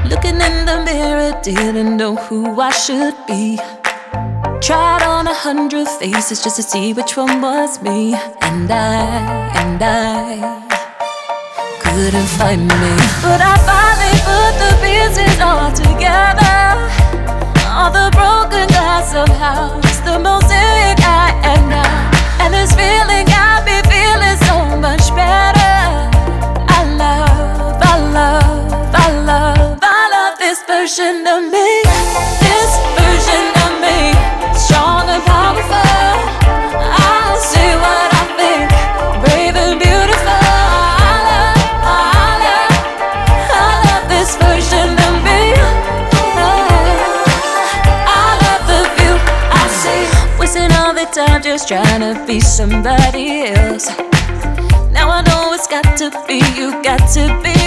Looking in the mirror, didn't know who I should be. Tried on 100 faces just to see which one was me. And I couldn't find me. But I finally put the pieces all together. All the broken glass of house, the mosaic I am now. And this feeling got me feeling so much better. I love this version of me. This version of me, strong and powerful. I say what I think, brave and beautiful. I love this version of me. I love the view I see. Wasting all the time just trying to be somebody else. Now I know it's got to be, you got to be